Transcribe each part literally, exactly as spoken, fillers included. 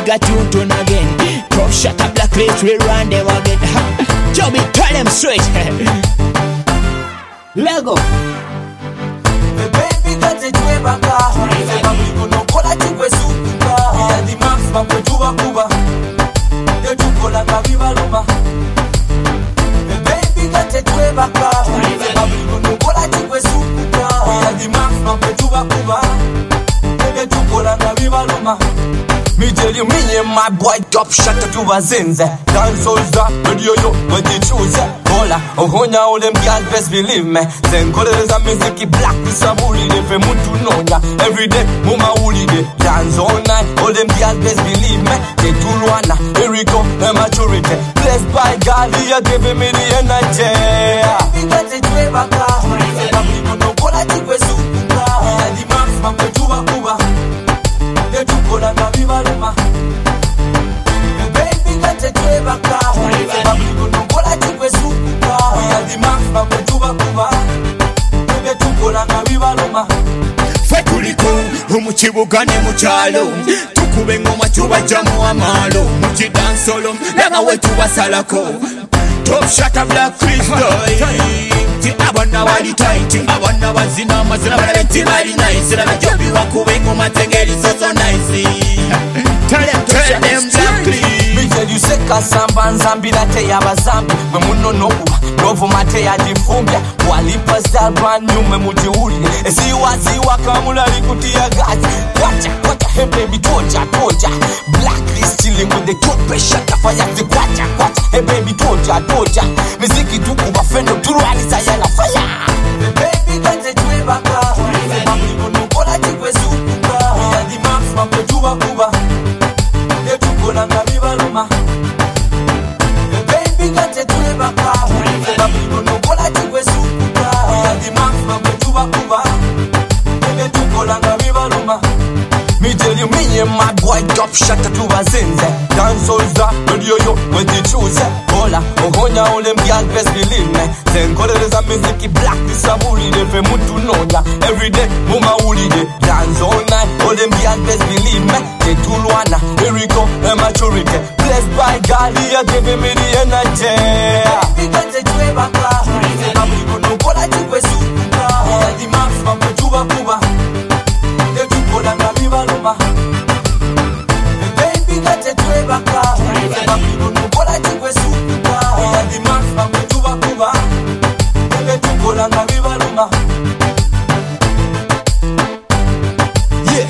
got you turn again. Top shot a Blacklist, we run them again. Joby, tell them straight. Lego. The baby got it way back. Mambo no kola chikwe sukuka. Ya di max mambo juba kuba. Yo chukola kaviva luma. The baby got it way back. Mambo no kola chikwe sukuka. Ya di max mambo juba kuba. Yo chukola kaviva luma. Me tell you, me and my boy top shot to Vazenze. Dance all that, radio yo, what you choose. Hola, Ohonya, all them girls best believe me. Then colors and music, black with some woolly, they pay mutu nonya. Every day, mama woolly day. Dance all night, all them girls best believe me. They do Luana, Erico, and maturity. Blessed by God, he are giving me the energy. We got it way back. I'm no cola chique sukuka. And the max, man, go to Cuba. They do cola kaviva luma. The baby got it way back. I'm no cola chique sukuka. And the max, man, go to Cuba. They do cola kaviva luma. Fwe tuliko, umuchibuka ne muchalo. Tukube ngoma chuba jamu amalo. Muchi dance solo, langa wetu wasalako. Top shot a Blacklist boy. Ti abana wali tight, abana wazina mazina balenti bali nice. La jobi wakube ngoma tengeli so so nice. Tell them, tell them Blacklist. Me tell you say kasamba nzambi la te ya bazambi. Mwe muno no uwa, novu mate ya difumbia. Walipa star brand new me muti uli. Esi wazi wakamula likuti ya gazi. Wacha, wacha, hey baby toja, toja. Blacklist chilling with the top pressure. Kafaya zi kwacha, kwacha. Hey baby toja, toja. Miziki tuku bafendo turuani saya la fire. The baby got it way back. Mambi kono kola chikwe sukuka. Ya di max mambo juba kuba. Ye chukola kaviva luma. The baby got it way back. Mambi kono kola chikwe sukuka. Ya di max mambo juba kuba. Ye chukola kaviva luma. Me tell you, me and my boy top shot to Vazenze. Dance all that, radio yo, when you choose. Hola, Ohonya, all them girls best believe me. Then colors and music, black with some woolly, they pay mutu nonya. Every day, mama woolly day. Dance all night, all them girls best believe me. They do Luana, Erico, and maturity. Blessed by God, he are giving me the energy. We got it way back. I'm gonna go like you with Sukuka. The max from the Juba Cuba. They do go like a viva luma. The baby got it way back. I'm gonna go like you with Sukuka. The max from the Juba Cuba. They do go like a viva luma. Yeah,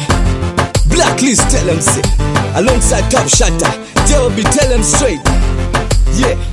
Blacklist tell them say. Alongside Top Shatter, Joby tell them straight. Yeah.